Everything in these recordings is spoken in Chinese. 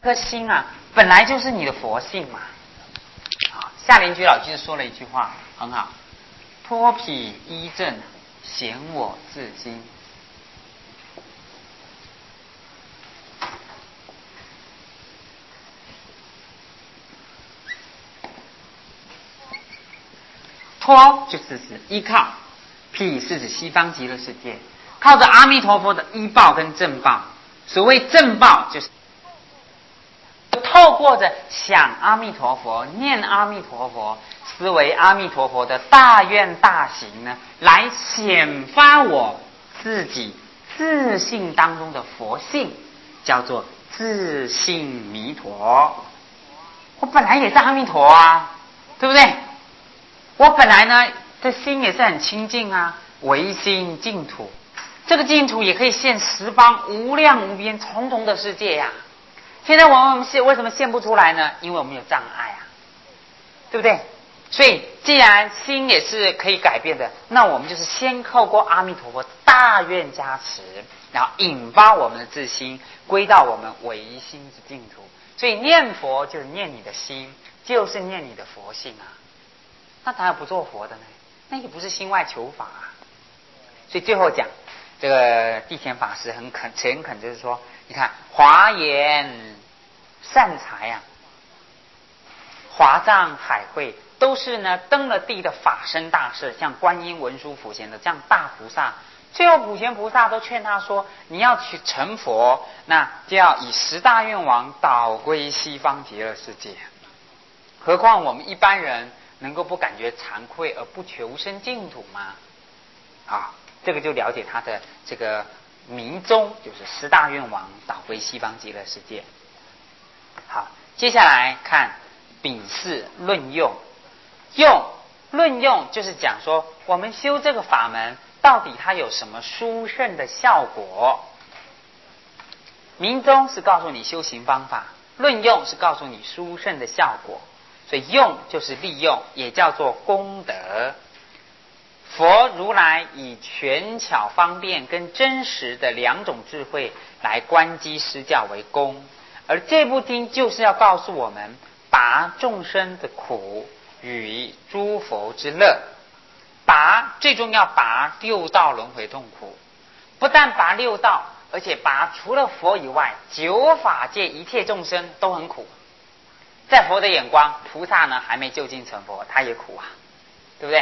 颗心啊，本来就是你的佛性嘛。啊，夏莲居老居士说了一句话很好：脱彼依正，显我自心。托就是指依靠，彼是指西方极乐世界，靠着阿弥陀佛的依报跟正报。所谓正报，就是透过着想阿弥陀佛、念阿弥陀佛、思维阿弥陀佛的大愿大行呢，来显发我自己自性当中的佛性，叫做自性弥陀。我本来也是阿弥陀啊，对不对？我本来呢，这心也是很清净啊，唯心净土。这个净土也可以现十方无量无边重重的世界呀。现在我们为什么现不出来呢？因为我们有障碍啊，对不对？所以既然心也是可以改变的，那我们就是先透过阿弥陀佛大愿加持，然后引发我们的自心归到我们唯心之净土。所以念佛就是念你的心，就是念你的佛性啊。那当然不做佛的呢，那也不是心外求法啊。所以最后讲这个地贤法师很诚恳，就是说，你看华严善财啊，华藏海会都是呢登了地的法身大士，像观音、文殊、普贤的这样大菩萨。最后普贤菩萨都劝他说，你要去成佛，那就要以10大愿王导归西方极乐世界。何况我们一般人能够不感觉惭愧而不求生净土吗？啊，这个就了解他的这个迷踪，就是10大愿王导归西方极乐世界。好，接下来看丙巳论用。论用就是讲说，我们修这个法门到底它有什么殊胜的效果。明宗是告诉你修行方法，论用是告诉你殊胜的效果。所以用就是利用，也叫做功德。佛如来以权巧方便跟真实的2种智慧来观机施教为功，而这部经就是要告诉我们拔众生的苦与诸佛之乐。拔最终要拔6道轮回痛苦，不但拔6道，而且拔除了佛以外9法界一切众生都很苦。在佛的眼光，菩萨呢还没就近成佛，他也苦啊，对不对？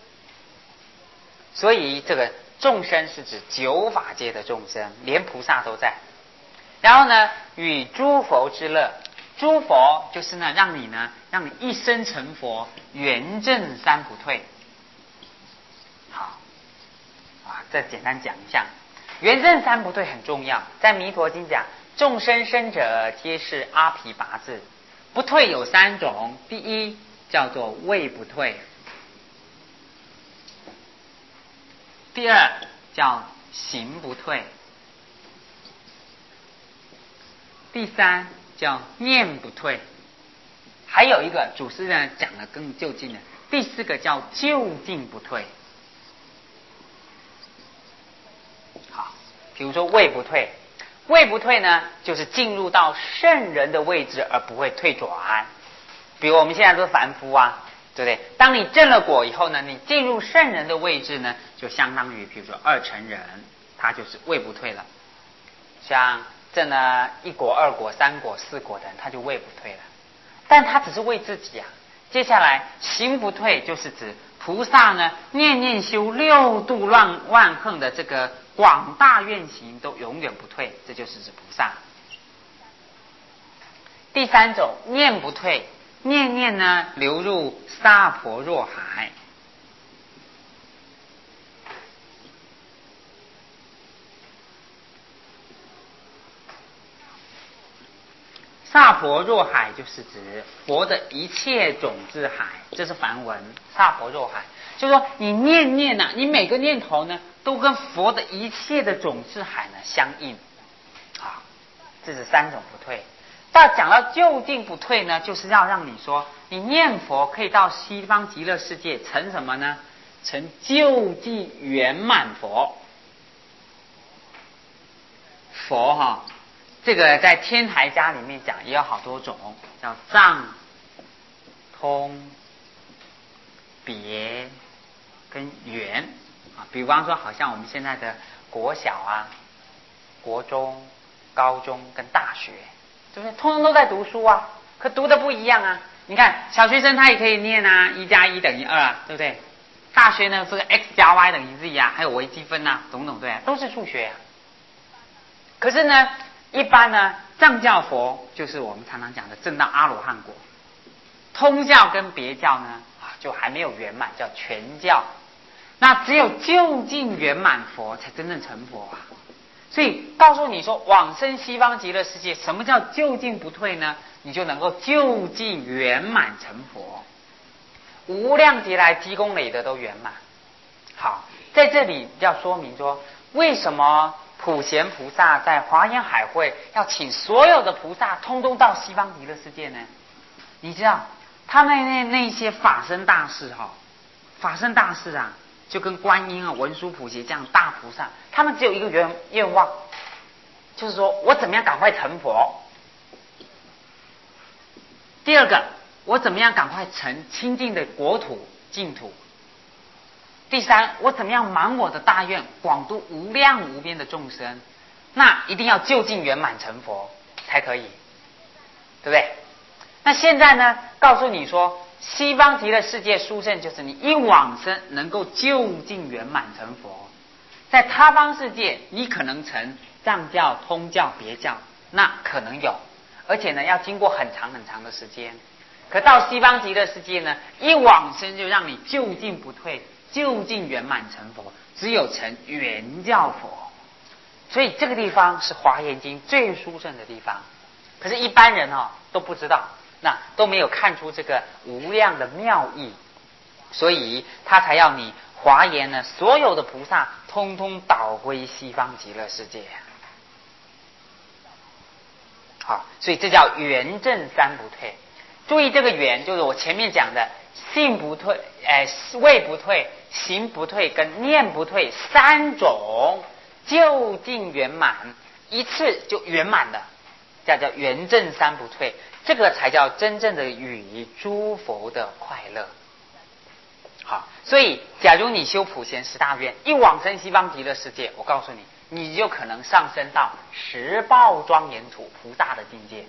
所以这个众生是指9法界的众生，连菩萨都在。然后呢，与诸佛之乐，诸佛就是呢让你一生成佛，圆正三不退。好啊，再简单讲一下，圆正三不退很重要。在弥陀经讲，众生生者皆是阿毗跋致。不退有3种，第一叫做位不退，第二叫行不退，第三叫念不退，还有一个祖师呢讲的更就近的，第4个叫就近不退。好，比如说位不退，位不退呢，就是进入到圣人的位置而不会退转。比如我们现在都是凡夫啊，对不对？当你证了果以后呢，你进入圣人的位置呢，就相当于比如说2乘人，他就是位不退了。像证了1果、2果、3果、4果的人，他就位不退了。但他只是为自己啊。接下来行不退，就是指菩萨呢念念修6度万行的这个广大愿行都永远不退，这就是指菩萨。第3种念不退，念念呢流入萨婆若海。萨婆若海就是指佛的一切种智海，这是梵文。萨婆若海就是说你念念啊，你每个念头呢都跟佛的一切的种智海呢相应啊，这是3种不退。讲到就近不退呢，就是要让你说你念佛可以到西方极乐世界成什么呢？成就近圆满佛。佛这个在天台家里面讲也有好多种，叫藏、通、别跟圆啊。比方说，好像我们现在的国小啊、国中、高中跟大学，对不对？通通都在读书啊，可读的不一样啊。你看小学生他也可以念啊，1+1=2啊，对不对？大学呢，这个 x+y=z 啊，还有微积分啊，种种对啊，都是数学啊。可是呢，一般呢，藏教佛就是我们常常讲的证到阿罗汉果，通教跟别教呢，就还没有圆满，叫全教。那只有究竟圆满佛才真正成佛啊。所以告诉你说，往生西方极乐世界，什么叫究竟不退呢？你就能够究竟圆满成佛，无量劫来积功累德都圆满。好，在这里要说明说，为什么普贤菩萨在华严海会要请所有的菩萨通通到西方极乐世界呢？你知道，他那些法身大士法身大士啊，就跟观音啊、文殊、普贤这样大菩萨，他们只有一个愿望，就是说我怎么样赶快成佛。第二个，我怎么样赶快成清净的国土净土。第三，我怎么样满我的大愿，广度无量无边的众生。那一定要就近圆满成佛才可以，对不对？那现在呢，告诉你说，西方极乐世界殊胜，就是你一往生能够就近圆满成佛。在他方世界，你可能成藏教、通教、别教，那可能有，而且呢，要经过很长很长的时间。可到西方极乐世界呢，一往生就让你就近不退，就近圆满成佛，只有成圆教佛。所以这个地方是华严经最殊胜的地方。可是，一般人都不知道，那都没有看出这个无量的妙意，所以他才要你华严呢，所有的菩萨通通导归西方极乐世界。好，所以这叫圆正三不退。注意这个圆，就是我前面讲的性不退、位不退、行不退跟念不退三种究竟圆满，一次就圆满了，叫圆正三不退。这个才叫真正的与诸佛的快乐。好，所以假如你修普贤十大愿，一往生西方极乐世界，我告诉你，你就可能上升到十报庄严土菩萨的境界。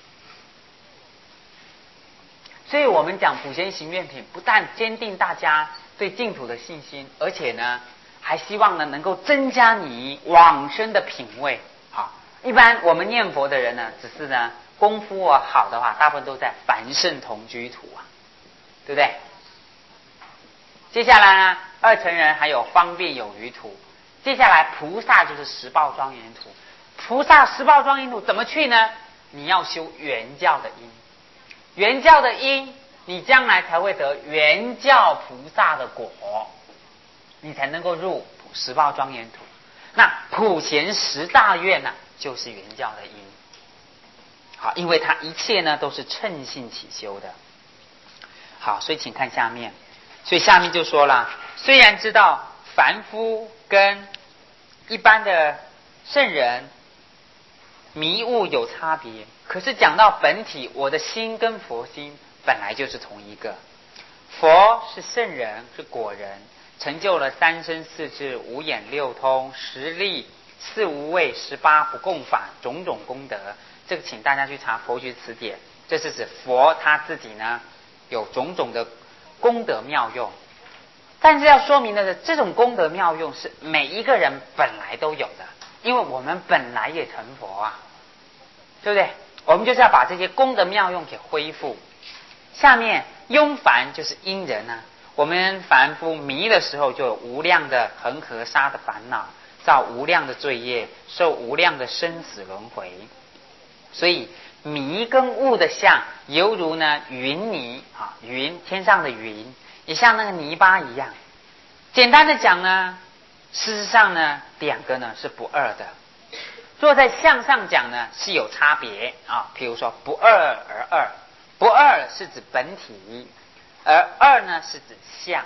所以我们讲普贤行愿品，不但坚定大家对净土的信心，而且呢，还希望呢能够增加你往生的品位。好，一般我们念佛的人呢，只是呢功夫好的话，大部分都在凡圣同居土啊，对不对？接下来呢，二乘人还有方便有余土。接下来菩萨就是十报庄严土。菩萨十报庄严土怎么去呢？你要修圆教的因，圆教的因，你将来才会得圆教菩萨的果，你才能够入十报庄严土。那普贤十大愿呢，就是圆教的因。好，因为它一切呢都是乘性起修的。好，所以请看下面。所以下面就说了，虽然知道凡夫跟一般的圣人迷悟有差别，可是讲到本体，我的心跟佛心本来就是同一个。佛是圣人，是果人，成就了三身四智、五眼六通、十力、四无畏、18不共法种种功德。这个请大家去查佛学词典，这是指佛他自己呢有种种的功德妙用。但是要说明的是，这种功德妙用是每一个人本来都有的，因为我们本来也成佛啊，对不对？我们就是要把这些功德妙用给恢复。下面庸凡就是因人啊，我们凡夫迷的时候，就有无量的恒河沙的烦恼，造无量的罪业，受无量的生死轮回。所以迷跟悟的相，犹如呢云泥啊，云天上的云，也像那个泥巴一样。简单的讲呢，事实上呢，两个呢是不二的。若在相上讲呢，是有差别啊。譬如说不二而二，不二是指本体，而二呢是指相。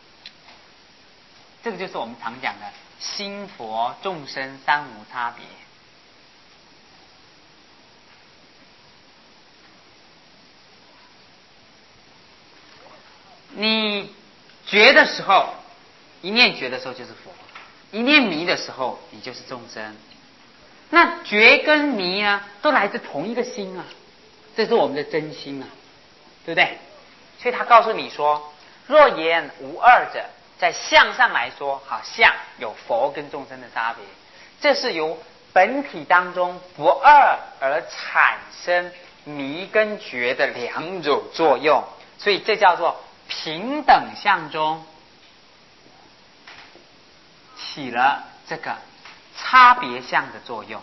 这个就是我们常讲的心佛众生三无差别。 你觉的时候，一念觉的时候就是佛，一念迷的时候你就是众生。那觉跟迷啊，都来自同一个心啊，这是我们的真心啊，对不对？所以他告诉你说，若言无二者，在相上来说，好像有佛跟众生的差别，这是由本体当中不二而产生迷跟觉的两种作用，所以这叫做平等相中起了这个差别相的作用。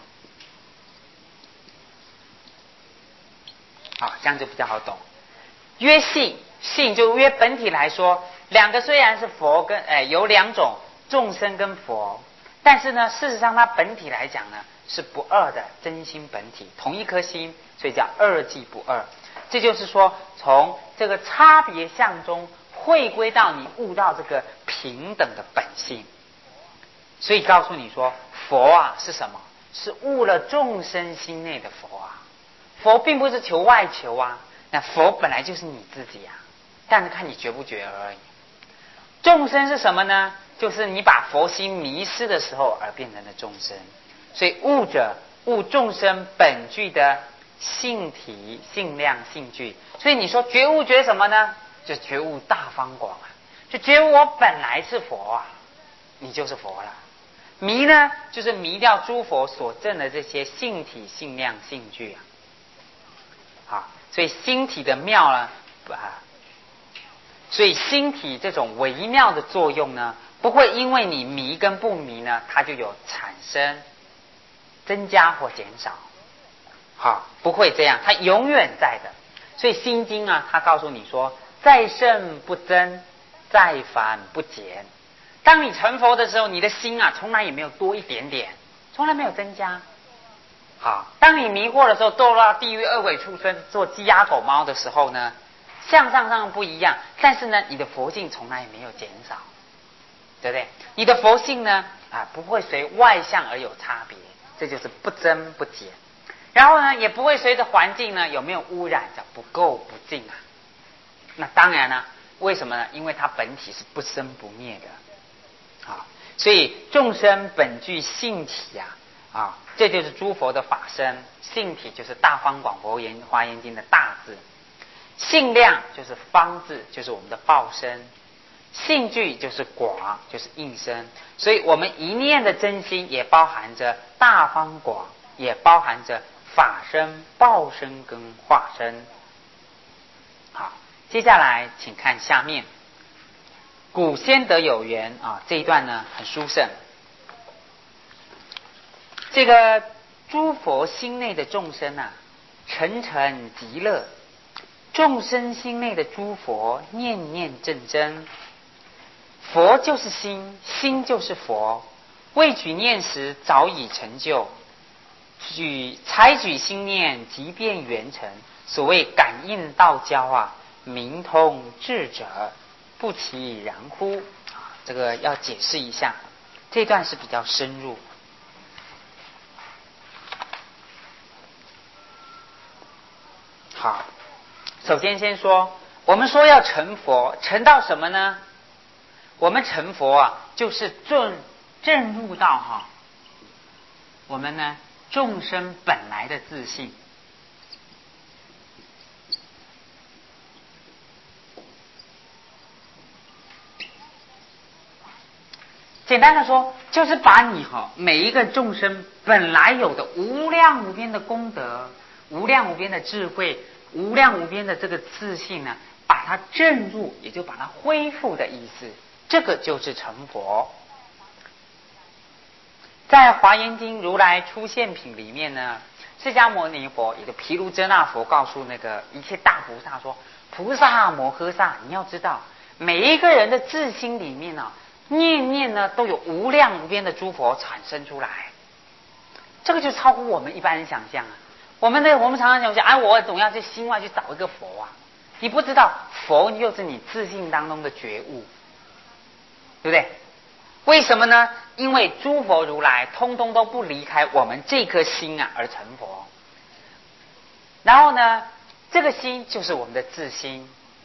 好，这样就比较好懂。约性，性就约本体来说，两个虽然是佛跟有两种众生跟佛，但是呢，事实上它本体来讲呢是不二的真心本体，同一颗心，所以叫二即不二。这就是说，从这个差别相中汇归到你悟到这个平等的本性。所以告诉你说，佛啊是什么？是悟了众生心内的佛啊。佛并不是求外求啊，那佛本来就是你自己啊，但是看你觉不觉而已。众生是什么呢？就是你把佛心迷失的时候而变成的众生。所以悟者悟众生本具的性体、性量、性具。所以你说觉悟觉什么呢？就觉悟大方广啊，就觉悟我本来是佛啊，你就是佛了。迷呢，就是迷掉诸佛所证的这些性体、性量、性具啊。好，所以心体的妙呢，所以心体这种微妙的作用呢，不会因为你迷跟不迷呢，它就有产生、增加或减少。好，不会这样，它永远在的。所以心经啊，它告诉你说，在圣不增，在凡不减。当你成佛的时候，你的心啊，从来也没有多一点点，从来没有增加。好，当你迷惑的时候，堕落到地狱恶鬼畜生做鸡鸭狗猫的时候呢，相上不一样，但是呢，你的佛性从来也没有减少，对不对？你的佛性呢，不会随外相而有差别，这就是不增不减。然后呢，也不会随着环境呢有没有污染，叫不垢不净啊。那当然呢，为什么呢？因为它本体是不生不灭的，啊，所以众生本具性体啊，这就是诸佛的法身。性体就是大方广佛言华严经的大字，性量就是方字，就是我们的报身，性具就是广，就是应身。所以我们一念的真心也包含着大方广，也包含着法身、报身跟化身。好，接下来请看下面，古先得有缘啊，这一段呢很殊胜。这个诸佛心内的众生啊，沉沉极乐；众生心内的诸佛，念念正真。佛就是心，心就是佛。未举念时，早已成就；采举心念，即便圆成。所谓感应道交啊，明通智者，不其然乎？这个要解释一下，这段是比较深入。好，首先先说，我们说要成佛，成到什么呢？我们成佛啊，就是证入到我们呢众生本来的自性。简单的说，就是把你每一个众生本来有的无量无边的功德、无量无边的智慧、无量无边的这个自信呢，把它证入，也就把它恢复的意思。这个就是成佛。在华严经如来出现品里面呢，释迦牟尼佛也就毗卢遮那佛告诉那个一切大菩萨说，菩萨摩诃萨，你要知道每一个人的自心里面呢，念念呢都有无量无边的诸佛产生出来，这个就超乎我们一般人想象啊。我们常常想象，我总要去心外去找一个佛啊，你不知道佛就是你自性当中的觉悟，对不对？为什么呢？因为诸佛如来通通都不离开我们这颗心而成佛。然后呢，这个心就是我们的自心，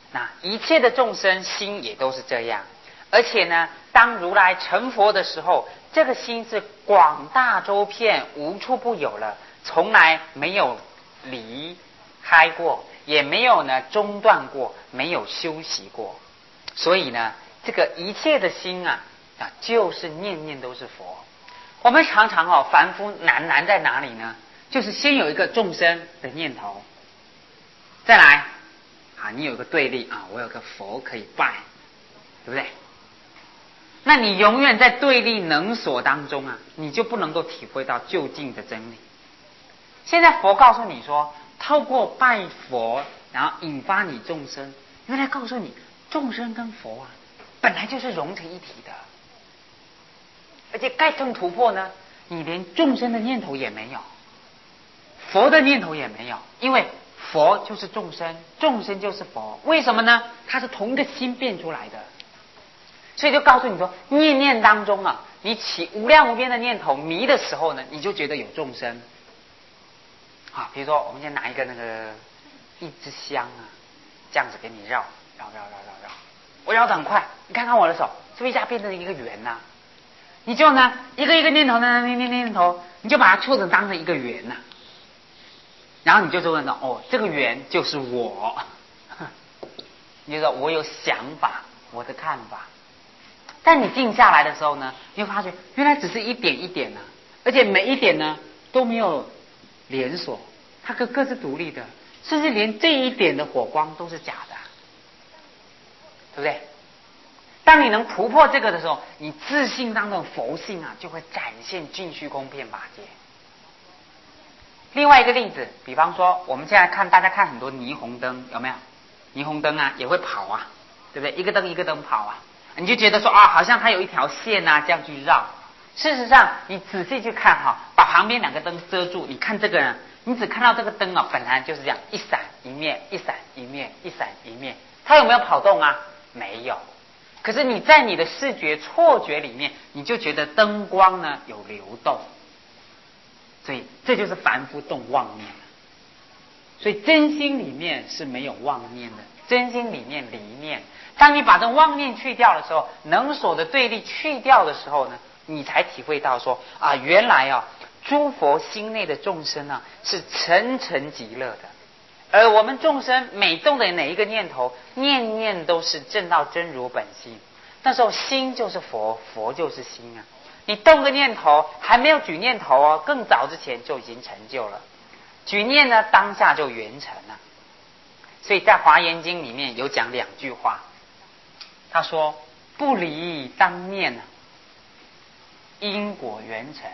那一切的众生心也都是这样。而且呢，当如来成佛的时候，这个心是广大周遍，无处不有了，从来没有离开过，也没有呢中断过，没有休息过。所以呢，这个一切的心啊，就是念念都是佛。我们常常凡夫难在哪里呢？就是先有一个众生的念头，再来你有一个对立我有个佛可以拜，对不对？那你永远在对立能所当中你就不能够体会到究竟的真理。现在佛告诉你说，透过拜佛，然后引发你众生，原来告诉你众生跟佛本来就是融成一体的。而且该更突破呢，你连众生的念头也没有，佛的念头也没有，因为佛就是众生，众生就是佛。为什么呢？它是同一个心变出来的。所以就告诉你说，念念当中你起无量无边的念头，迷的时候呢，你就觉得有众生比如说我们先拿一个一支香这样子给你绕，我绕得很快，你看看我的手是不是一下变成一个圆你就呢一个一个念头念头，你就把它当成一个圆然后你就问到这个圆就是我，你就说我有想法，我的看法。但你静下来的时候呢，你会发觉原来只是一点一点而且每一点呢都没有连锁，它各自独立的，甚至连这一点的火光都是假的，对不对？当你能突破这个的时候，你自信当中的佛性就会展现尽虚空遍法界。另外一个例子，比方说我们现在大家看很多霓虹灯，有没有？霓虹灯也会跑对不对？一个灯一个灯跑你就觉得说好像它有一条线这样去绕。事实上你仔细去看把旁边两个灯遮住，你看这个人，你只看到这个灯本来就是这样一闪一灭，一闪一灭，一闪一灭，它有没有跑动没有。可是你在你的视觉错觉里面，你就觉得灯光呢有流动，所以这就是凡夫动妄念。所以真心里面是没有妄念的，真心里面离念。当你把这妄念去掉的时候，能所的对立去掉的时候呢，你才体会到说原来诸佛心内的众生是层层极乐的。而我们众生每动的哪一个念头，念念都是证到真如本性。那时候心就是佛，佛就是心你动个念头，还没有举念头更早之前就已经成就了。举念呢，当下就圆成了。所以在华严经里面有讲2句话，他说不离当念因果圆成。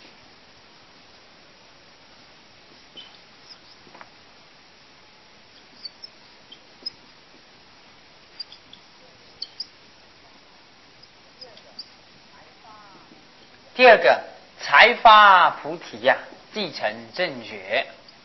第二个，才发菩提继承正觉。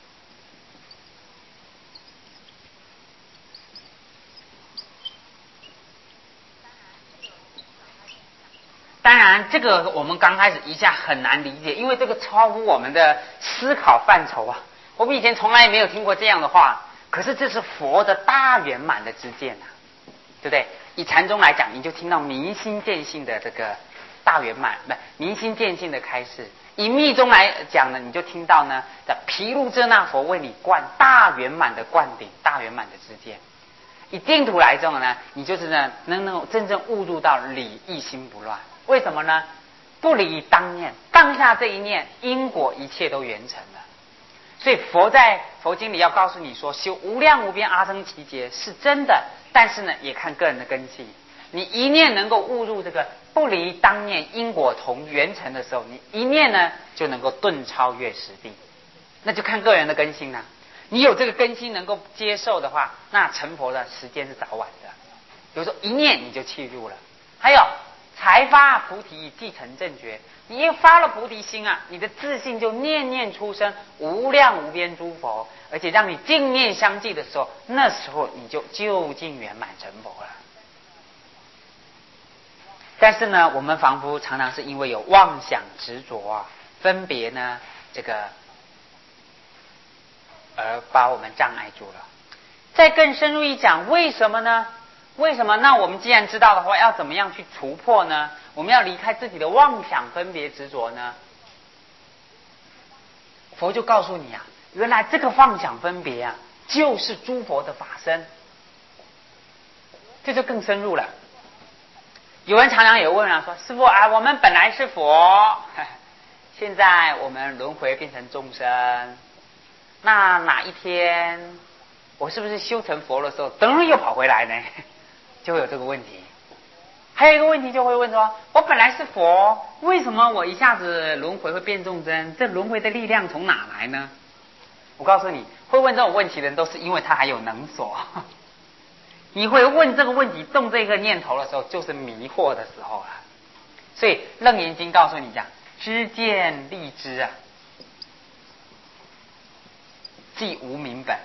当然这个我们刚开始一下很难理解，因为这个超乎我们的思考范畴我们以前从来没有听过这样的话，可是这是佛的大圆满的知见对不对？以禅宗来讲，你就听到明心见性的这个大圆满，明心见性的开示。以密宗来讲呢，你就听到呢毗卢遮那佛为你灌大圆满的灌顶，大圆满的知见。以净土来讲呢，你就是呢能够真正悟入到理一心不乱。为什么呢？不离当念，当下这一念因果一切都圆成了。所以佛在佛经里要告诉你说，修无量无边阿僧祇劫是真的，但是呢也看个人的根器。你一念能够悟入这个不离当念因果同圆成的时候，你一念呢就能够顿超越实地，那就看个人的根性了。你有这个根性能够接受的话，那成佛的时间是早晚的。比如说一念你就契入了。还有才发菩提继承正觉，你一发了菩提心你的自信就念念出生无量无边诸佛，而且让你净念相继的时候，那时候你就究竟圆满成佛了。但是呢，我们凡夫常常是因为有妄想执着分别呢这个而把我们障碍住了。 再更深入一讲，为什么呢？为什么？那我们既然知道的话，要怎么样去突破呢？我们要离开自己的妄想分别执着呢？佛就告诉你啊，原来这个妄想分别啊，就是诸佛的法身。这就更深入了。有人常常也问啊，说师父啊，我们本来是佛，现在我们轮回变成众生，那哪一天我是不是修成佛的时候，等又跑回来呢？就会有这个问题。还有一个问题就会问说，我本来是佛，为什么我一下子轮回会变众生？这轮回的力量从哪来呢？我告诉你，会问这种问题的人都是因为他还有能所。你会问这个问题，动这个念头的时候，就是迷惑的时候了。所以楞严经告诉你讲，知见立知啊，即无明本。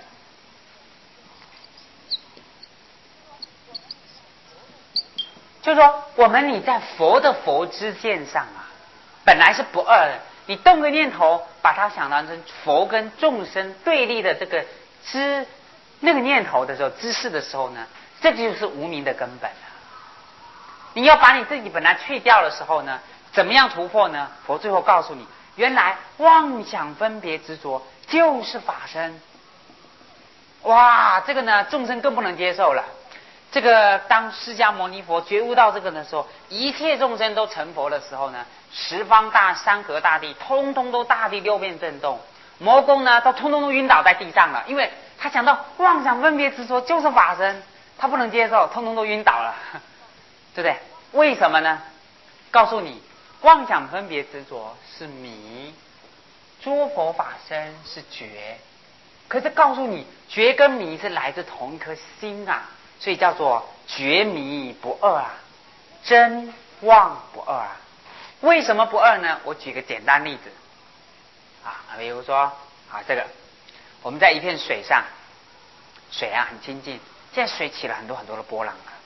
就是说，你在佛的佛知见上啊，本来是不二的。你动个念头，把它想当成佛跟众生对立的这个知那个念头的时候，知识的时候呢，这就是无明的根本了。你要把你自己本来去掉的时候呢，怎么样突破呢？佛最后告诉你，原来妄想分别执着就是法身。哇，这个呢，众生更不能接受了。这个当释迦牟尼佛觉悟到这个的时候，一切众生都成佛的时候呢，十方山河大地通通都大地六变震动，魔宫呢都通通都晕倒在地上了，因为他想到妄想分别执着就是法身，他不能接受，通通都晕倒了，对不对？为什么呢？告诉你，妄想分别执着是迷，诸佛法身是觉。可是告诉你，觉跟迷是来自同一颗心啊，所以叫做觉迷不二啊，真妄不二啊。为什么不二呢？我举个简单例子啊，比如说啊，这个我们在一片水上，水啊很清净，现在水起了很多很多的波浪啊。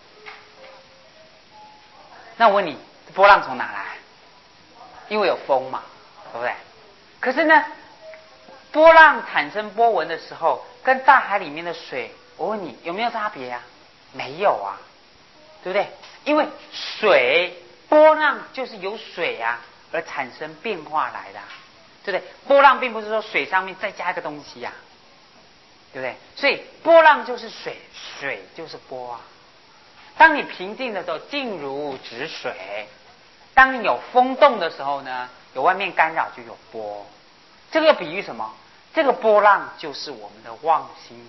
那我问你，波浪从哪来？因为有风嘛，对不对？可是呢，波浪产生波纹的时候，跟大海里面的水，我问你有没有差别啊？没有啊，对不对？因为水波浪就是由水啊而产生变化来的，对不对？波浪并不是说水上面再加一个东西啊，对不对？所以波浪就是水，水就是波啊。当你平静的时候，静如止水；当你有风动的时候呢，有外面干扰就有波。这个比喻什么？这个波浪就是我们的妄心，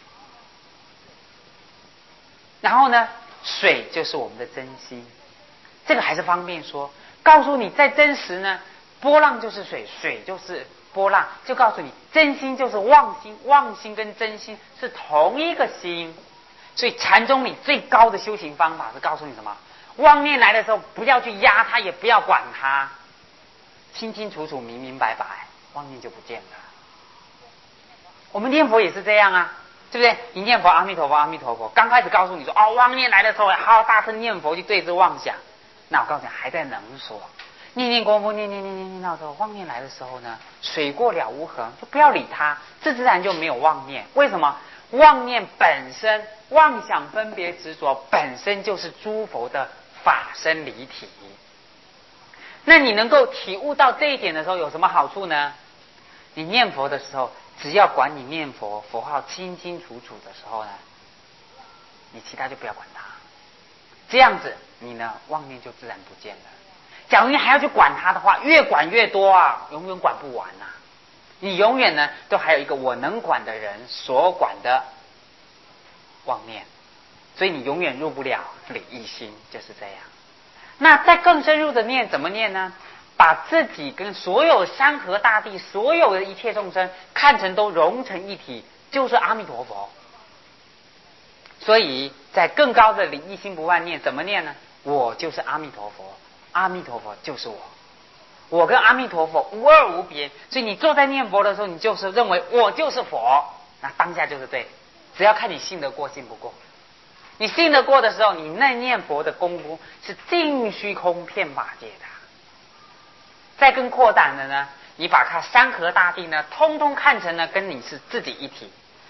然后呢，水就是我们的真心。这个还是方便说，告诉你在真实呢，波浪就是水，水就是波浪，就告诉你真心就是妄心，妄心跟真心是同一个心。所以禅宗里最高的修行方法是告诉你什么？妄念来的时候，不要去压它，也不要管它，清清楚楚、明明白白，妄念就不见了。我们念佛也是这样啊，对不对？你念佛阿弥陀佛阿弥陀佛，刚开始告诉你说哦，妄念来的时候好好大声念佛去对治妄想，那我告诉你还在能说，念念功夫念到时候妄念来的时候呢，水过了无痕，就不要理它，自自然就没有妄念。为什么？妄念本身，妄想分别执着本身就是诸佛的法身离体。那你能够体悟到这一点的时候，有什么好处呢？你念佛的时候，只要管你念佛佛号清清楚楚的时候呢，你其他就不要管它，这样子你呢妄念就自然不见了。假如你还要去管它的话，越管越多啊，永远管不完啊。你永远呢都还有一个我能管的人所管的妄念，所以你永远入不了理一心，就是这样。那再更深入的念怎么念呢？把自己跟所有山河大地所有的一切众生看成都融成一体，就是阿弥陀佛。所以在更高的理一心不乱念怎么念呢？我就是阿弥陀佛，阿弥陀佛就是我，我跟阿弥陀佛无二无别。所以你坐在念佛的时候，你就是认为我就是佛，那当下就是对，只要看你信得过信不过。你信得过的时候，你那念佛的功夫是尽虚空遍法界的。再更扩展的呢，你把它山河大地呢通通看成呢跟你是自己一体，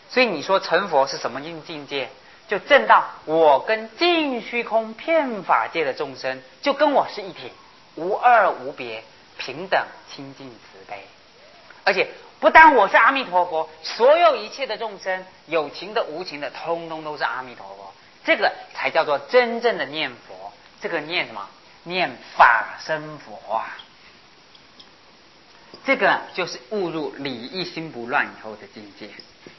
所以你说成佛是什么境界？就证到我跟尽虚空遍法界的众生，就跟我是一体，无二无别，平等清净慈悲。而且不但我是阿弥陀佛，所有一切的众生，有情的无情的，通通都是阿弥陀佛。这个才叫做真正的念佛。这个念什么？念法身佛啊。这个就是悟入理一心不乱以后的境界。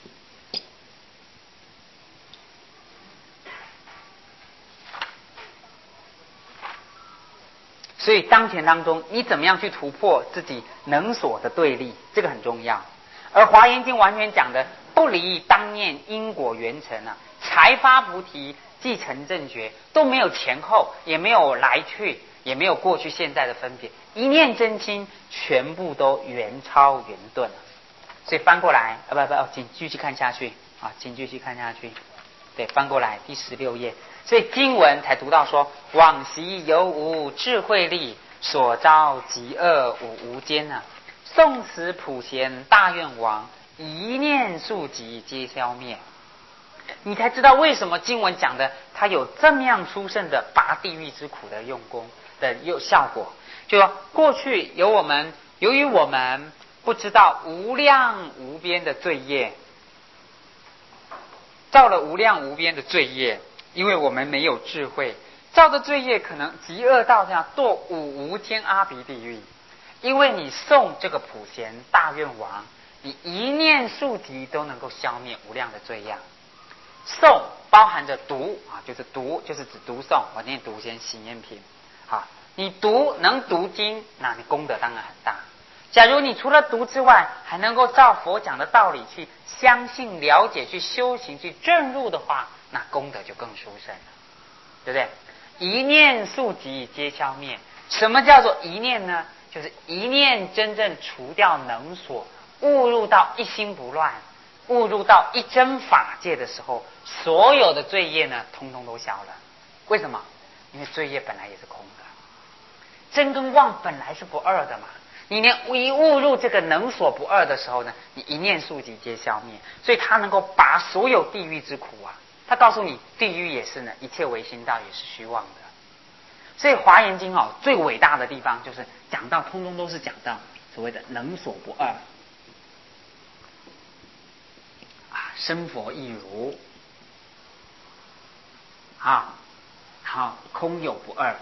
所以当前当中，你怎么样去突破自己能所的对立，这个很重要。而华严经完全讲的不离当念因果缘成啊，才发菩提，即成正觉，都没有前后，也没有来去，也没有过去现在的分别，一念真心，全部都圆超圆顿。所以翻过来请继续看下去啊，请继续看下去。对，翻过来第16页。所以经文才读到说，往昔犹无智慧力，所招极恶五无间啊。宋时普贤大愿王，一念速疾皆消灭。你才知道为什么经文讲的它有这么样殊胜的拔地狱之苦的用功的效果。就说过去由于我们不知道无量无边的罪业，造了无量无边的罪业，因为我们没有智慧，造的罪业可能极恶到这样堕五无间阿鼻地狱。因为你诵这个普贤大愿王，你一念速疾都能够消灭无量的罪样。诵包含着读啊，就是指读诵，我念读先行愿品。好，你能读经，那你功德当然很大。假如你除了读之外，还能够照佛讲的道理去相信、了解、去修行、去证入的话，那功德就更殊胜了，对不对？一念速疾皆消灭。什么叫做一念呢？就是一念真正除掉能所，悟入到一心不乱，悟入到一真法界的时候，所有的罪业呢，通通都消了。为什么？因为罪业本来也是空的，真跟妄本来是不二的嘛。你一悟入这个能所不二的时候呢，你一念速疾皆消灭，所以他能够拔所有地狱之苦啊。他告诉你，地狱也是呢，一切唯心道，也是虚妄的。所以华严经最伟大的地方就是讲到，通通都是讲到所谓的能所不二啊，生佛亦如啊，好，空有不二。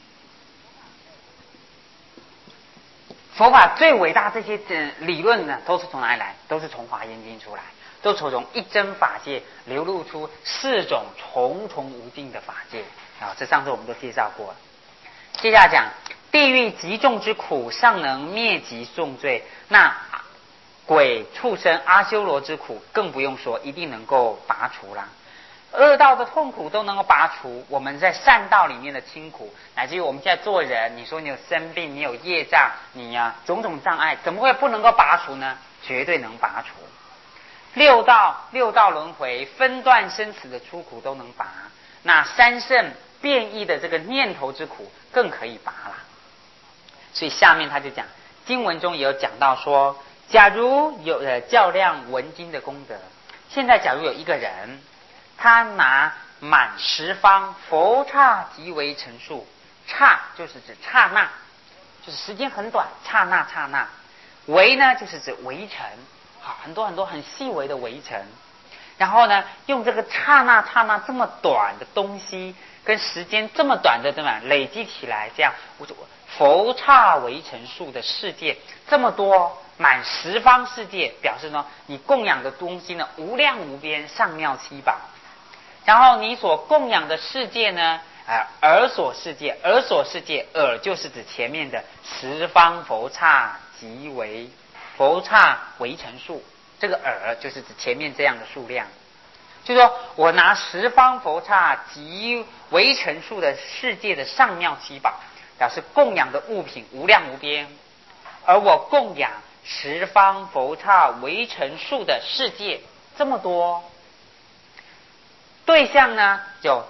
佛法最伟大这些理论呢，都是从哪里来？都是从华严经出来，都从一真法界流露出4种重重无尽的法界啊。这上次我们都介绍过了。接下来讲地狱极重之苦，尚能灭极重罪，那鬼畜生阿修罗之苦更不用说，一定能够拔除啦。恶道的痛苦都能够拔除，我们在善道里面的清苦，乃至于我们现在做人，你说你有生病，你有业障，你种种障碍，怎么会不能够拔除呢？绝对能拔除。六道轮回分段生死的出苦都能拔，那三圣变异的这个念头之苦更可以拔了。所以下面他就讲，经文中也有讲到说，假如有较量闻经的功德，现在假如有一个人，他拿满10方佛刹即为成数，刹就是指刹那，就是时间很短，刹那。微呢就是指微尘，很多很细微的微尘。然后呢，用这个刹那这么短的东西，跟时间这么短的累积起来，这样佛刹为成数的世界这么多，满10方世界，表示呢，你供养的东西呢无量无边，上妙七宝。然后你所供养的世界呢，耳所世界，耳就是指前面的10方佛刹即为佛刹为成数，这个耳就是指前面这样的数量。就说我拿10方佛刹即为成数的世界的上妙七宝，表示供养的物品无量无边，而我供养10方佛刹为成数的世界这么多。对象呢，有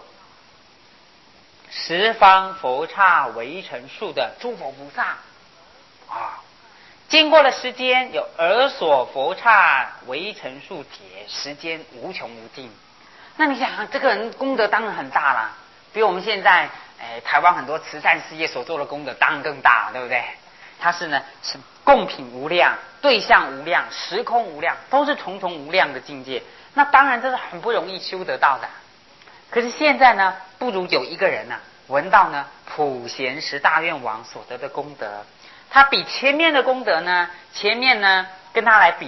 10方佛刹为成数的诸佛菩萨啊， 经过了时间，有尔所佛刹围城数劫，时间无穷无尽。那你想，这个人功德当然很大啦，比我们现在台湾很多慈善事业所做的功德当然更大，对不对？它是供品无量，对象无量，时空无量，都是重重无量的境界。那当然这是很不容易修得到的。可是现在呢，不如有一个人闻到普贤十大愿王所得的功德，他比前面的功德前面跟他来比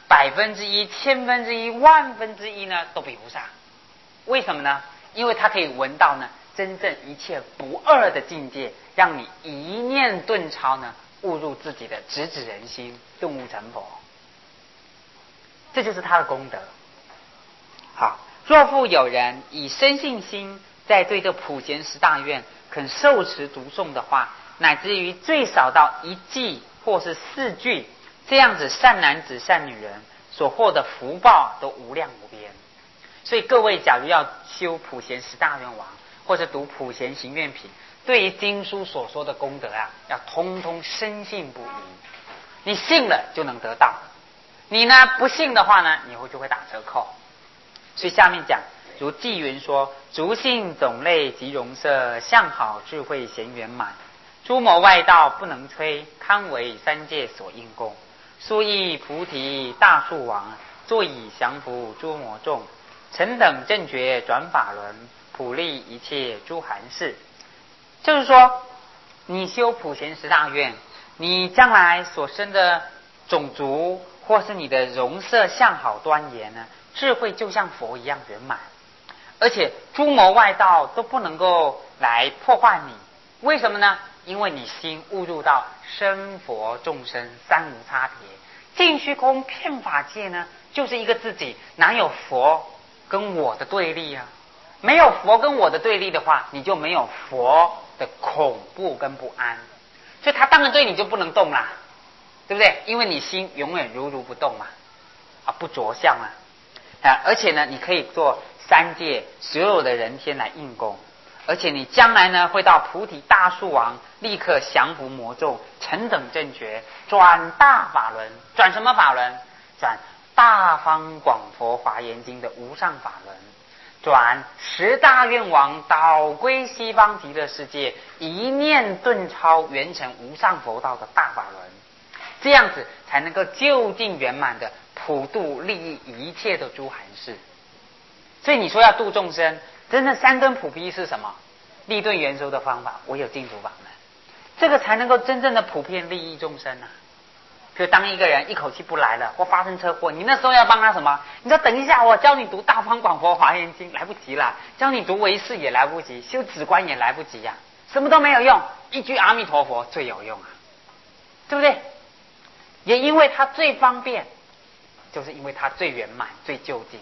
1%、1/1000、1/100000%都比不上。为什么呢？因为他可以闻到真正一切不二的境界，让你一念顿超悟入自己的直指人心，顿悟成佛。这就是他的功德。好，若复有人以生信心，在对这普贤十大愿肯受持读诵的话，乃至于最少到1偈或是4句，这样子善男子善女人所获的福报都无量无边。所以各位假如要修普贤十大愿王，或者读普贤行愿品，对于经书所说的功德要通通深信不疑。你信了就能得到，你不信的话你以后就会打折扣。所以下面讲，如偈云说：足性种类及容色，相好智慧贤圆满，诸魔外道不能摧，堪为三界所应供。所以菩提大树王，坐以降伏诸魔众，臣等正觉转法轮，普利一切诸寒士。就是说，你修普贤十大愿，你将来所生的种族，或是你的容色相好端严智慧就像佛一样圆满，而且诸魔外道都不能够来破坏你。为什么呢？因为你心悟入到生佛众生三无差别，尽虚空遍法界就是一个自己，哪有佛跟我的对立没有佛跟我的对立的话，你就没有佛的恐怖跟不安，所以他当然对你就不能动啦，对不对？因为你心永远如如不动不着相而且你可以做三界所有的人天来应供，而且你将来会到菩提大树王，立刻降伏魔众，臣等正觉，转大法轮。转什么法轮？转大方广佛华严经的无上法轮，转十大愿王导归西方极乐世界，一念顿超圆成无上佛道的大法轮。这样子才能够究竟圆满的普度利益一切的诸寒士。所以你说要度众生，真正三根普披是什么？立顿圆收的方法，唯有净土法门，这个才能够真正的普遍利益众生比如当一个人一口气不来了，或发生车祸，你那时候要帮他什么？你说等一下，我教你读大方广佛华严经，来不及了；教你读唯识也来不及，修止观也来不及什么都没有用，一句阿弥陀佛最有用对不对？也因为它最方便，就是因为它最圆满、最究竟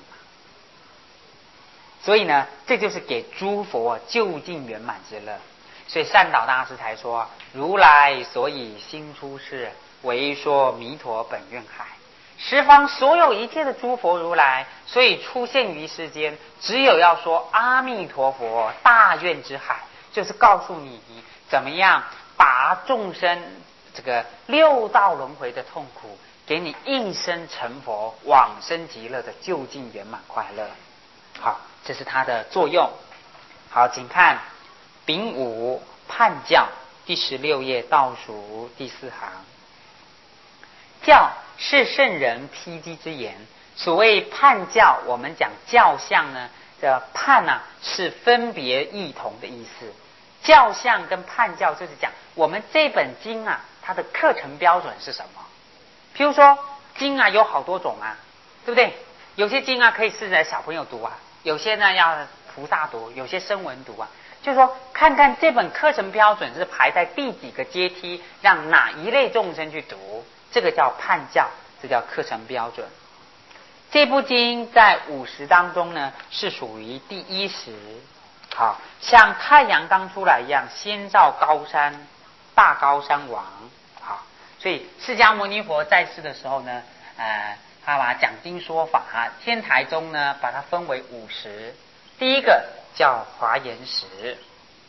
所以这就是给诸佛究竟圆满之乐。所以善导大师才说：如来所以心出世，为说弥陀本愿海。十方所有一切的诸佛如来，所以出现于世间，只有要说阿弥陀佛大愿之海，就是告诉你怎么样拔众生这个六道轮回的痛苦，给你一生成佛往生极乐的究竟圆满快乐。好，这是它的作用。好，请看丙午判教第16页倒数第4行。教是圣人披机之言。所谓判教，我们讲教相这判是分别异同的意思。教相跟判教就是讲我们这本经它的课程标准是什么。譬如说经有好多种对不对？有些经可以适合小朋友读有些要菩萨读，有些声闻读就是说看看这本课程标准是排在第几个阶梯，让哪一类众生去读，这个叫判教，这叫课程标准。这部经在50当中是属于第1时，好像太阳刚出来一样，先照高山，大高山王。好，所以释迦牟尼佛在世的时候他把讲经说法天台中把它分为5时。第一个叫华严时，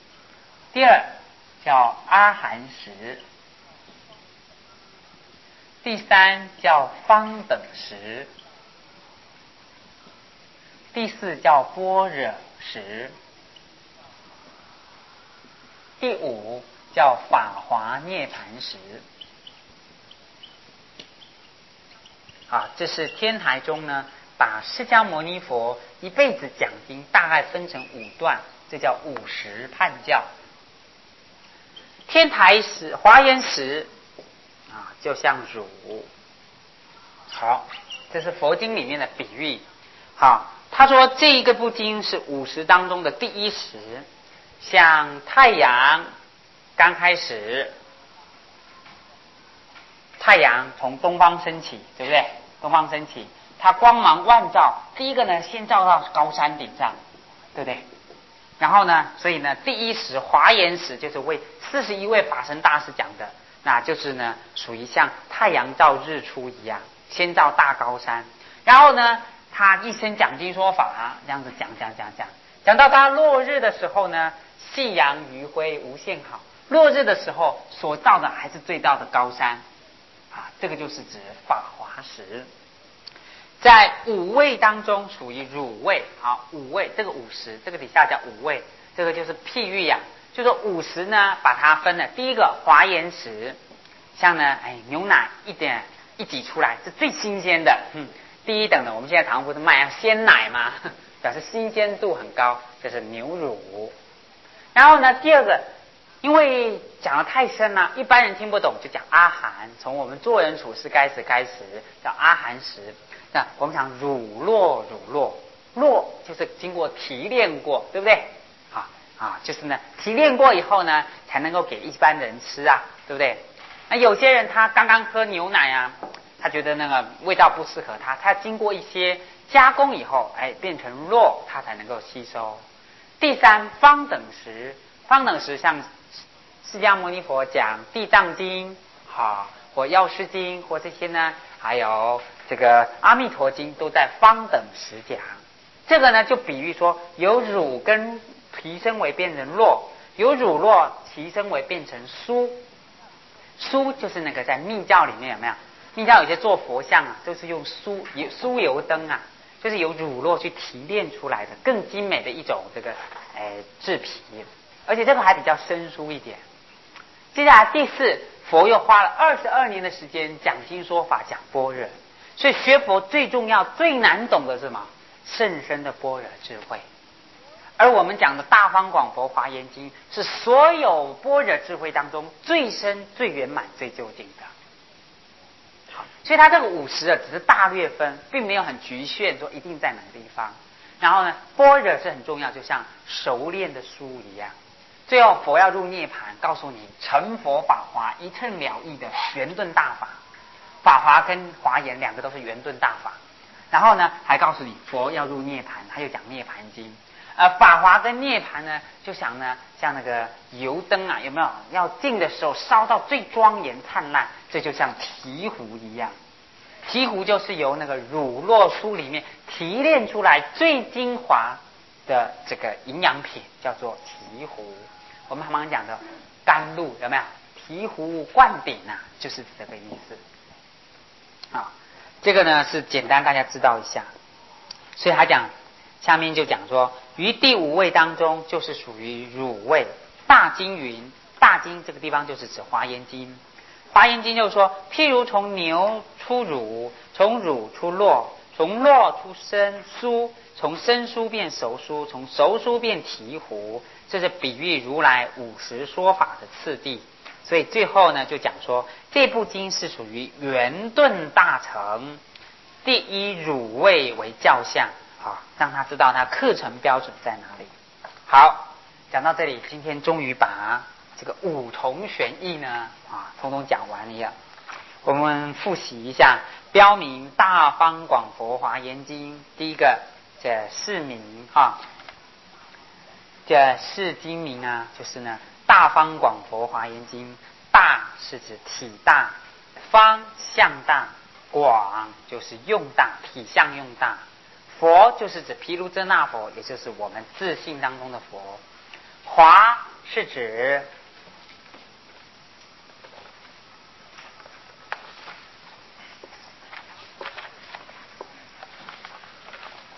第二叫阿含时， 第三叫方等时，第四叫般若时，第五叫法华涅盘时。这是天台中呢，把释迦牟尼佛一辈子讲经大概分成5段，这叫50判教。天台时、华严时就像乳。好，这是佛经里面的比喻。好，他说这一个部经是50当中的第一时，像太阳刚开始，太阳从东方升起，对不对？东方升起，它光芒万丈，第一个呢先照到高山顶上，对不对？然后呢，所以呢，第一时华严时就是为41位法身大师讲的，那就是呢属于像太阳照日出一样，先照大高山，然后呢他一生讲经说法，这样子讲到他落日的时候呢，夕阳余晖无限好，落日的时候所照的还是最高的高山这个就是指法华时。在5位当中属于乳位。好，5位这个50，这个底下叫5位，这个就是譬喻就说50呢把它分了，第一个华严时，像呢牛奶一挤出来是最新鲜的，第一等的我们现在堂不是卖鲜奶吗？表示新鲜度很高，就是牛乳。然后呢第二个，因为讲得太深了，一般人听不懂，就讲阿含，从我们做人处事开始叫阿含时。那我们讲乳酪，酪就是经过提炼过，对不对？就是呢提炼过以后呢才能够给一般人吃对不对？那有些人他刚刚喝牛奶他觉得那个味道不适合他经过一些加工以后变成酪，他才能够吸收。第三方等时，像释迦牟尼佛讲地藏经或药师经或这些呢，还有这个阿弥陀经都在方等时讲。这个呢就比喻说由乳根提升为变成酪，由乳酪提升为变成酥。酥就是那个在密教里面有没有？密教有些做佛像都是用酥油灯就是由乳酪去提炼出来的更精美的一种这个制皮，而且这个还比较生疏一点。接下来第四，佛又花了22年的时间讲经说法，讲般若。所以学佛最重要最难懂的是什么？甚深的般若智慧。而我们讲的大方广佛华严经是所有般若智慧当中最深最圆满最究竟的。所以它这个50只是大略分，并没有很局限说一定在哪个地方。然后呢般若是很重要，就像熟练的书一样。最后佛要入涅盘，告诉你成佛法华一乘了义的圆顿大法，法华跟华严两个都是圆顿大法。然后呢还告诉你佛要入涅盘，他又讲涅盘经。法华跟涅盘呢就想呢像那个油灯有没有要进的时候烧到最庄严灿烂，这就像醍醐一样。醍醐就是由那个乳酪酥里面提炼出来最精华的这个营养品，叫做醍醐。我们常常讲的甘露有没有？醍醐灌顶就是这个意思这个呢是简单大家知道一下。所以他讲下面就讲说，于第5位当中就是属于乳位。大经云，大经这个地方就是指华严经。华严经就是说，譬如从牛出乳，从乳出酪，从酪出生酥，从生酥变熟酥，从熟酥变醍醐，这是比喻如来50说法的次第。所以最后呢就讲说，这部经是属于圆顿大成，第一乳位为教相让他知道他课程标准在哪里。好，讲到这里，今天终于把这个5重玄义呢统统讲完了。我们复习一下，标明大方广佛华严经。第一个这释名这释经名就是呢大方广佛华严经。大是指体大，方向大，广就是用大，体相用大。佛就是指毗卢遮那佛，也就是我们自信当中的佛。华是指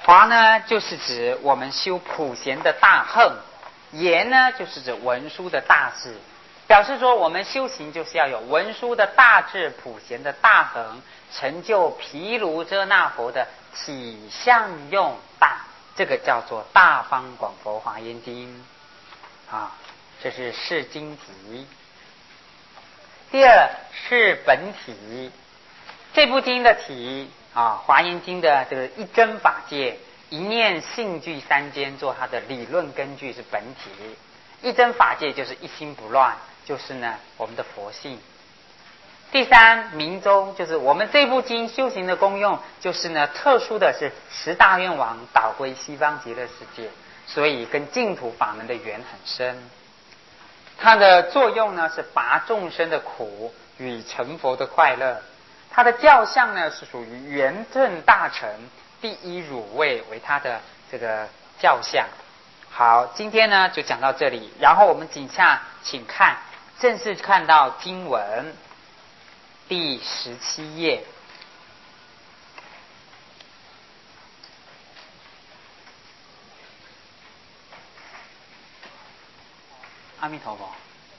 华呢，就是指我们修普贤的大横；严呢，就是指文殊的大智。表示说，我们修行就是要有文殊的大智、普贤的大横，成就毗卢遮那佛的体相用大，这个叫做大方广佛华严经啊。这是释经题。第二是本体，这部经的体啊，华严经的这个一真法界，一念性具三间做它的理论根据是本体。一真法界就是一心不乱，就是呢我们的佛性。第三明宗，就是我们这部经修行的功用，就是呢特殊的是十大愿王导归西方极乐世界，所以跟净土法门的缘很深。它的作用呢是拔众生的苦与成佛的快乐。它的教相呢是属于圆正大乘第一乳位为它的这个教相。好，今天呢就讲到这里，然后我们请看正式看到经文第17页。阿弥陀佛。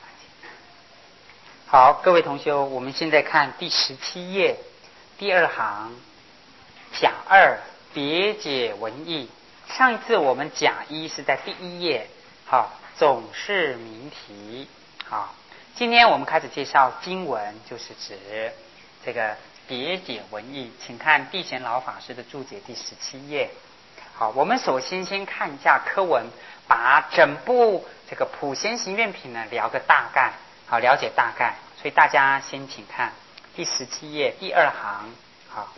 好，各位同修，我们现在看第17页第2行甲2别解文义。上一次我们甲1是在第1页，好，总是谜题。好，今天我们开始介绍经文，就是指这个别解文义。请看地贤老法师的注解第17页。好，我们首先看一下科文，把整部这个普贤行愿品呢聊个大概，好，了解大概。所以大家先请看第17页第2行。好，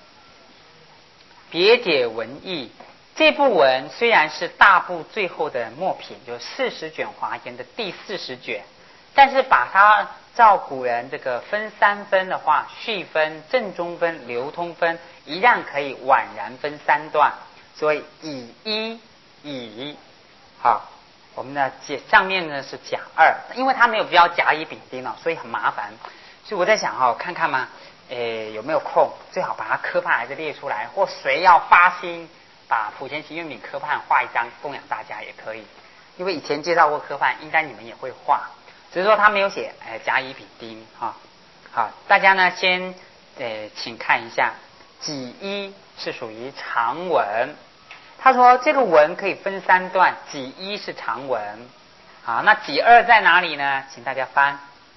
别解文义。这部文虽然是大部最后的末品，就是40卷华严的第40卷，但是把它照古人这个分3分的话，序分、正中分、流通分，一样可以宛然分3段。所以以好，我们的上面呢是甲2，因为它没有标甲乙丙丁哦，所以很麻烦。所以我在想看看嘛，有没有空，最好把它科判还是列出来，或谁要发心把普贤行愿品科判画一张供养大家也可以。因为以前介绍过科判，应该你们也会画，只是说他没有写甲乙丙丁哈。好，大家呢先请看一下，己1是属于长文。他说这个文可以分3段，己1是长文。好，那己2在哪里呢？请大家翻。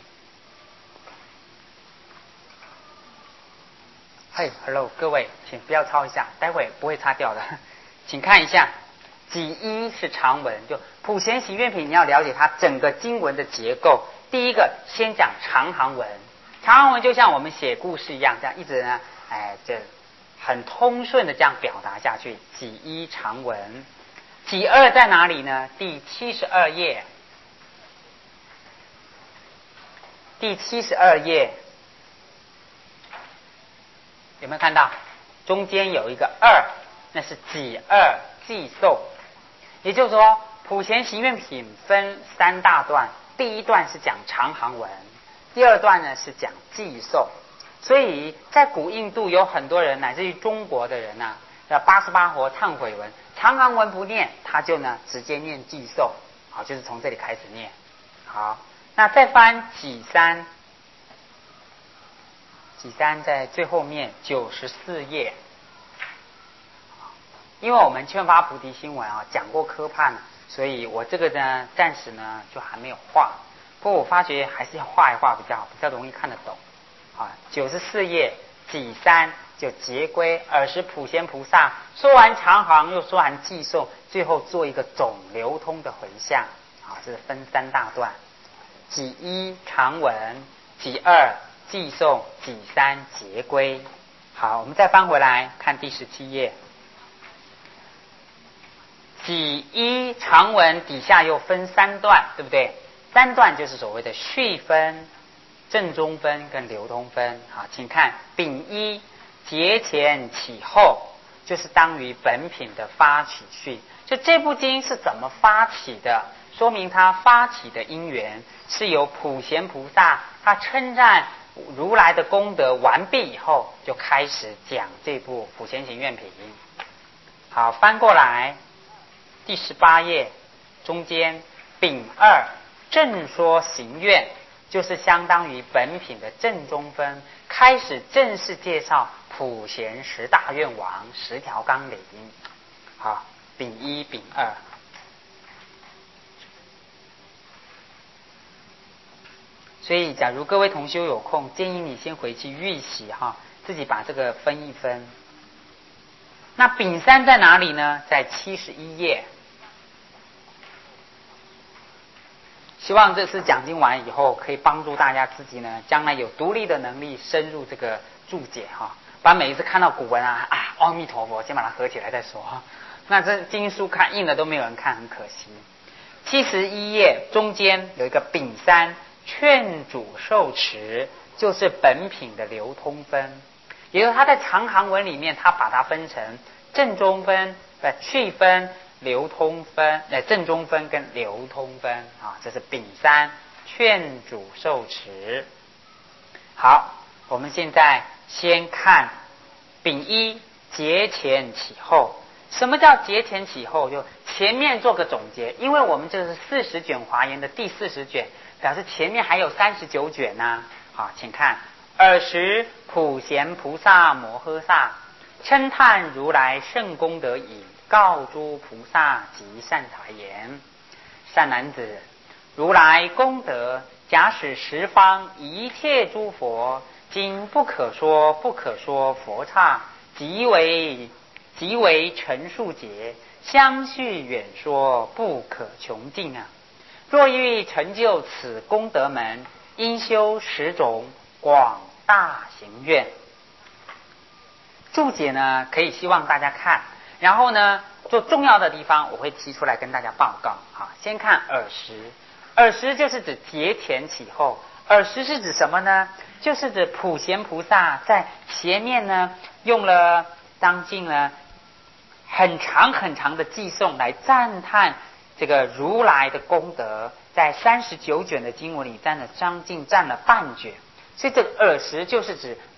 嘿 ，hello， 各位，请不要抄一下，待会不会擦掉的。请看一下，己1是长文，就普贤行愿品，你要了解它整个经文的结构。第一个，先讲长行文，长行文就像我们写故事一样，这样一直呢，这很通顺的这样表达下去。己1长文，己2在哪里呢？第72页，第72页。有没有看到中间有一个2，那是己2寄送。也就是说普贤行愿品分3大段，第一段是讲长行文，第2段呢是讲寄送。所以在古印度有很多人，乃至于中国的人啊，88佛忏悔文长行文不念，他就呢直接念寄送。好，就是从这里开始念。好，那再翻己3，己3在最后面94页。因为我们劝发菩提心文啊讲过科判，所以我这个呢暂时呢就还没有画，不过我发觉还是要画一画比较好，比较容易看得懂。啊，94页己3就结归尔时普贤菩萨说完长行又说完寄送，最后做一个总流通的回向。啊，这是分3大段，己1长文，己2寄送，己3结归。好，我们再翻回来看第17页。己1长文底下又分3段，对不对？3段就是所谓的序分、正中分跟流通分。好，请看丙1节前起后，就是当于本品的发起序。就这部经是怎么发起的，说明它发起的因缘是由普贤菩萨他称赞如来的功德完毕以后，就开始讲这部普贤行愿品。 好，翻过来第18页中间丙2正说行愿，就是相当于本品的正中分，开始正式介绍普贤10大愿王10条纲领。好，丙1丙2。所以假如各位同修有空，建议你先回去预习自己把这个分一分。那丙3在哪里呢？在71页。希望这次讲经完以后，可以帮助大家自己呢，将来有独立的能力深入这个注解把每一次看到古文阿弥陀佛，先把它合起来再说那这经书看印了都没有人看，很可惜。71页中间有一个丙3劝主受持，就是本品的流通分。也就是他在长行文里面，他把它分成正中分、趣分、流通分、正中分跟流通分这是丙3劝主受持。好，我们现在先看丙1节前起后。什么叫节前起后？就前面做个总结，因为我们这是40卷华严的第40卷，表示前面还有39卷好，请看20普贤菩萨摩诃萨称叹如来圣功德已，告诸菩萨及善财言：善男子，如来功德假使十方一切诸佛，今不可说不可说佛刹，即为陈数劫，相续远说，不可穷尽若欲成就此功德门，应修10种广大行愿。注解呢，可以希望大家看，然后呢，做重要的地方我会提出来跟大家报告。好，先看20就是指节前起后。20是指什么呢？就是指普贤菩萨在前面呢，用了当尽了很长很长的偈颂来赞叹这个如来的功德，在39卷的经文里占了半卷，所以这个20就是指